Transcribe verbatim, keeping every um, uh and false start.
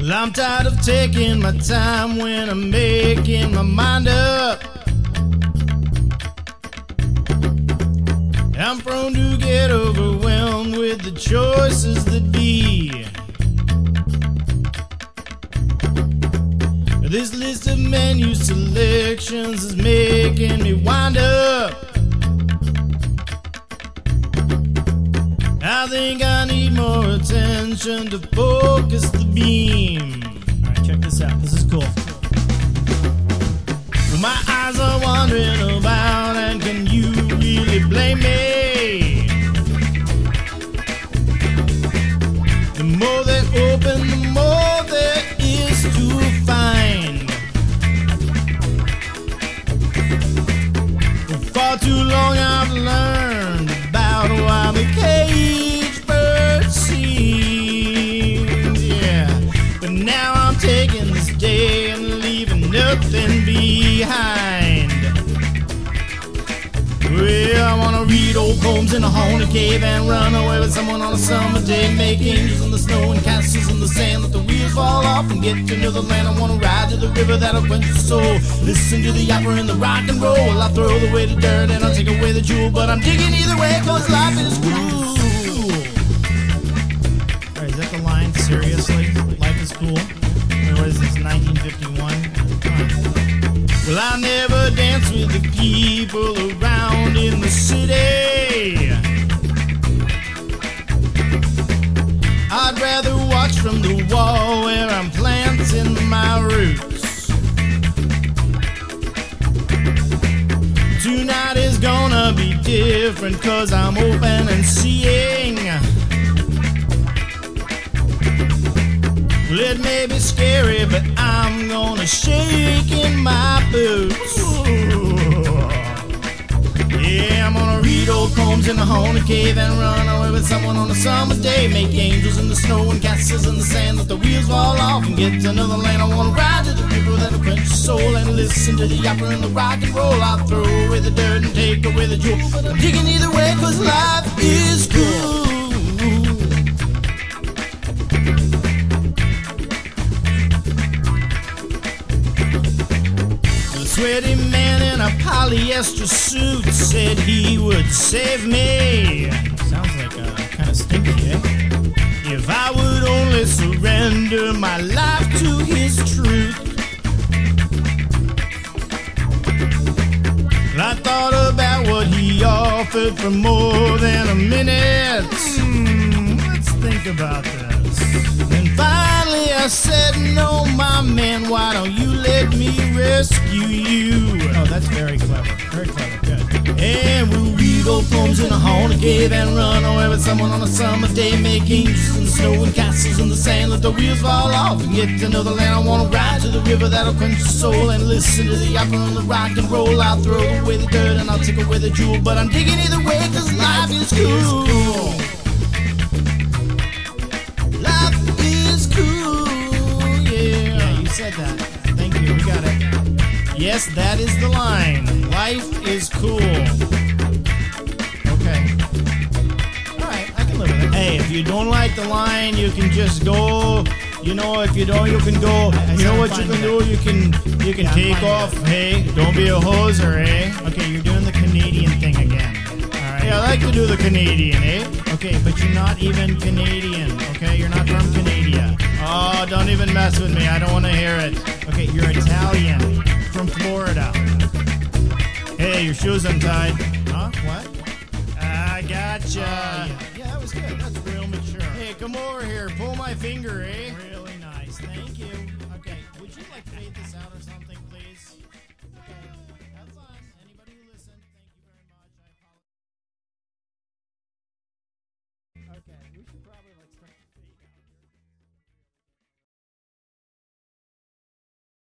Well, I'm tired of taking my time when I'm making my mind up. I'm prone to get overwhelmed with the choices that be. This list of menu selections is making me wind up. I think I need more attention to focus the beam. Alright, check this out. This is cool. Well, my eyes are wandering about, and can you really blame me? The more they open, the more there is to find. For far too long I've learned about why the cage bird sings, yeah. But now I'm taking this day and leaving nothing behind. Well, I wanna read old poems in a haunted cave and run away with someone on a summer day. Make angels in the snow and castles in the sand. Let the wheels fall off and get to another land. I wanna ride to the river that'll quench your soul. Listen to the opera and the rock and roll. I'll throw away the dirt and I'll take away the jewel, but I'm digging either way, cause life is cool. Alright, is that the line? Seriously? Life is cool? I mean, what is this, nineteen fifty-one? Well, I never dance with the people around in the city. I'd rather watch from the wall where I'm planting my roots. Tonight is gonna be different, cause I'm open and seeing. Well, it may be scary, but I'm gonna shake in my boots. Yeah, I'm gonna read old poems in a haunted cave and run away with someone on a summer day. Make angels in the snow and castles in the sand. Let the wheels fall off and get to another land. I wanna ride to the river that'll quench your soul and listen to the opera and the rock and roll. I'll throw away the dirt and take away the jewel, but I'm digging either way, cause life is cool. Sweaty man in a polyester suit said he would save me. Sounds like uh, kind of stinky, eh? If I would only surrender my life to his truth. I thought about what he offered for more than a minute. Hmm, let's think about this. Then finally I said, no, my man, why don't you let me rescue you? Oh, that's very clever. Very clever. Good. And we'll read old poems in a haunted cave and run away with someone on a summer day. Make angels in the snow and castles in the sand. Let the wheels fall off and get to another land. I wanna ride to the river that'll quench your soul and listen to the opera and the rock and roll. I'll throw away the dirt and I'll take away the jewel, but I'm digging either way, cause life is cool. Life is cool, yeah. Yeah, you said that. Thank you. We got it. Yes, that is the line. Life is cool. Okay. Alright, I can live with it. Hey, if you don't like the line, you can just go. You know, if you don't, you can go. I- I You know sound what you fine can with do? You can you can Yeah, I'm take fine with off. it. Hey, don't be a hoser, eh? Okay, you're doing the Canadian thing again. Alright. Yeah, I like to do the Canadian, eh? Okay, but you're not even Canadian, okay? You're not from Canada. Oh, don't even mess with me. I don't want to hear it. Okay, you're Italian, from Florida. Hey, your shoes untied. Huh? What? I gotcha. Uh, yeah. yeah, that was good. That's real mature. Hey, come over here. Pull my finger, eh? Really nice. Thank you. Okay, would you like to fade this out or something, please? Okay, have fun. Anybody who listened, thank you very much. I apologize. Okay, we should probably